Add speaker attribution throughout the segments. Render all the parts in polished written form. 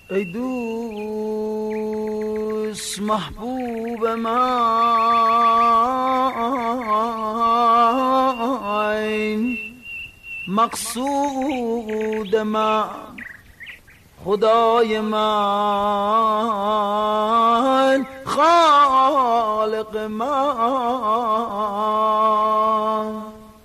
Speaker 1: ای دوست محبوب من، مقصود من، خدای من، خالق من.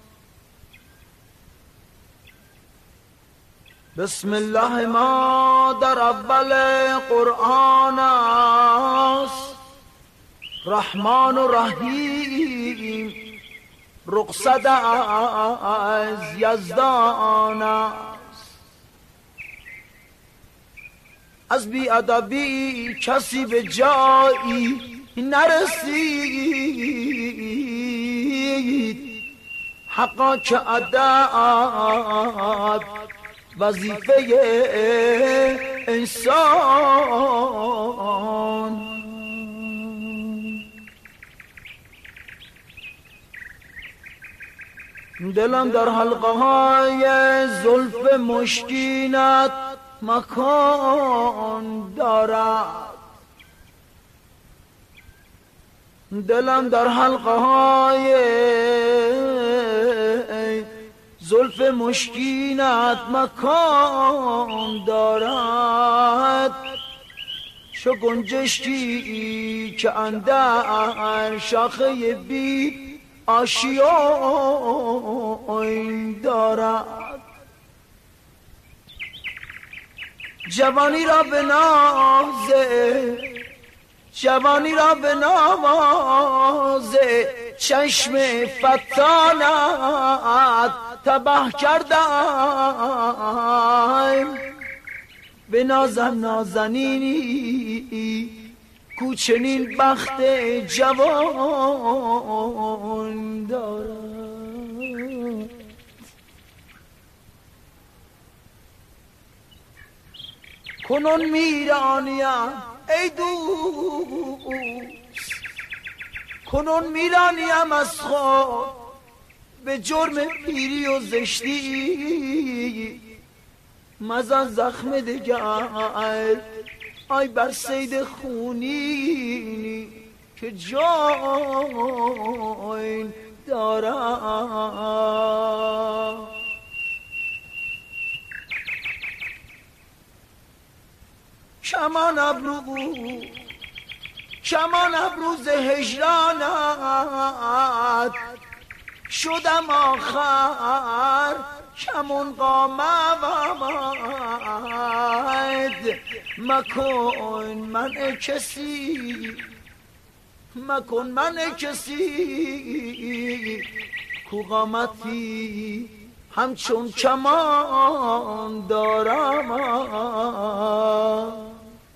Speaker 1: بسم الله ما در اول قرآن است، رحمان و رحیم رخصت از یزدان است. از بی‌ادبی کسی به جایی نرسید، حقا که ادب وظیفه انسان. دلم در حلقه های زلف مشکینت مکان دارد، دلم در حلقه های زلف مشکینت مکان دارد، چو گنجشکی که اندر شاخه بی آشیان دارد. جوانی را به نازه، جوانی را به نازه چشم فتانت تباه کردم. به نازم نازنینی کو چنین بخت جوان دارد. کنون میرانیم ای دوست، کنون میرانیم از خود به جرم پیری و زشتی. مزن زخم دگر آی بر صید خونینی که جان دارم. کمان ابروز هجرانت شدم آخر کمون قامت. مکن من کسی، مکن من کسی کو قامتی همچون کمان دارم.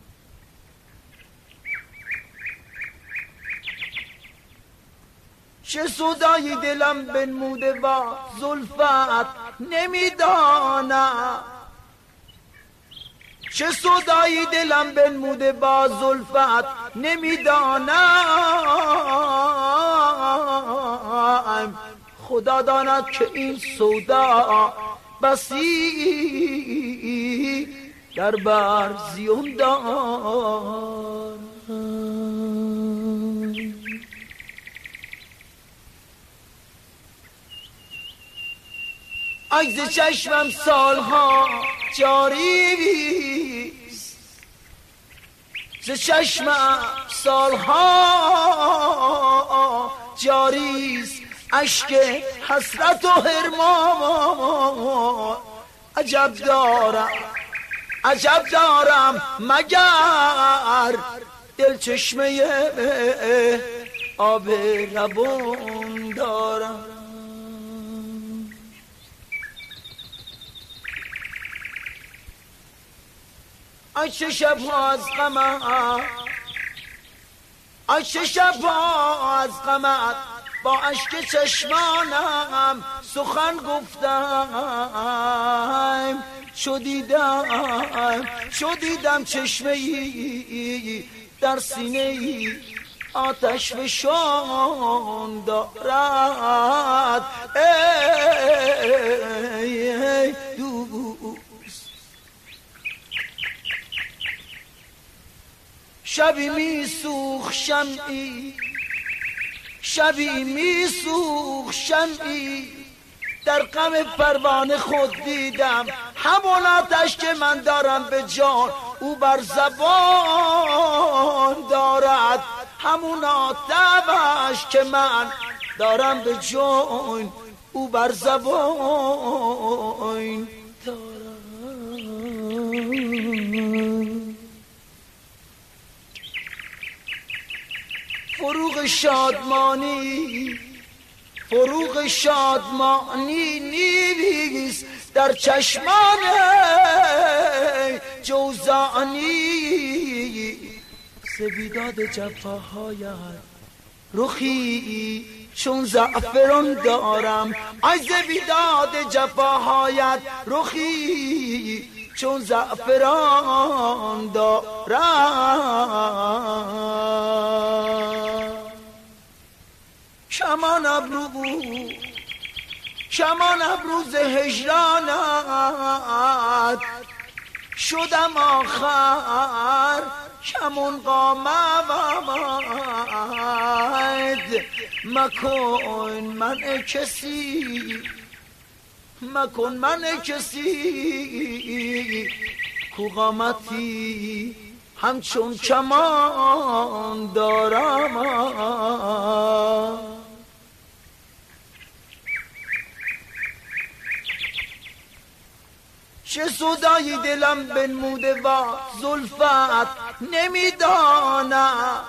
Speaker 1: چه سودای دلم بنموده با زلفت نمیدانم، چه سودای دلم بنموده با زلفت نمیدانم. خدا داند که این سودا بسی در بر زیون دارم. ای ز چشمم سالها جاریست، ز چشمم سالها جاریست اشک حسرت و حرمان. عجب دارم مگر دل چشمه آب روان دارم. آی چه شب‌ها از غمت، آی چه شب‌ها از غمت با اشک چشمانم سخن گفتم. چو دیدم چشمه ای در سینه ای آتش فشان دارد. ای دوست شبی میسوخ شمعی، شبی میسوخ شمعی، در غم پروانه خود دیدم. همون آتش که من دارم به جان او بر زبان دارد، همون آتش که من دارم به جان او بر زبان دارد. فروغ شادمانی، فروغ شادمانی نیست در چشمان جوزانی. ز بیداد جفاهایت رخی چون زعفران دارم، ای ز بیداد جفاهایت رخی چون زعفران دارم. کمان ابرو کمان ابرو ز هجرانت شدم آخر کمون قامت. مکن من کسی، مکن من کسی کو قامتی همچون کمان دارم. چه صدای دلم بنموده و زلفت نمیدانم،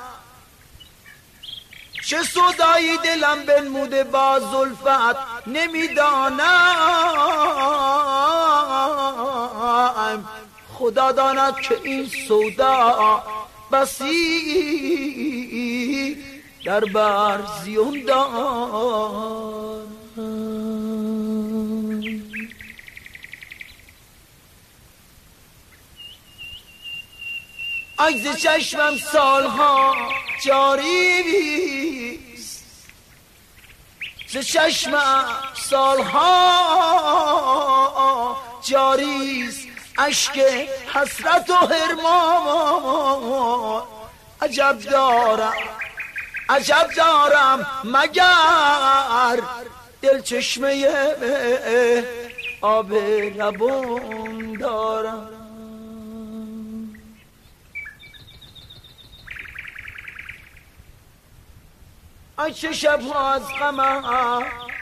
Speaker 1: چه صدای دلم بنموده با زلفت نمیدانم. خدا داند که این سودا بسی در بر زیون دارم. عجز چشمم سالها جاریست، ز چشمم سالها جاریست اشک حسرت و حرمان. عجب دارم، عجب دارم مگر دل چشمه آب لبون دارم. ای چه شبها از غمت،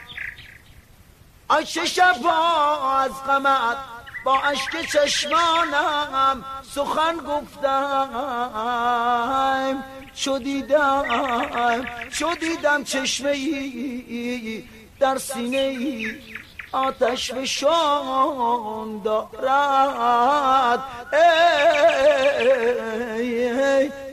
Speaker 1: ای چه شبها از غمت با اشک چشمانم سخن گفتم. چو دیدم چشمه ای در سینه ای آتش فشان دارد. ای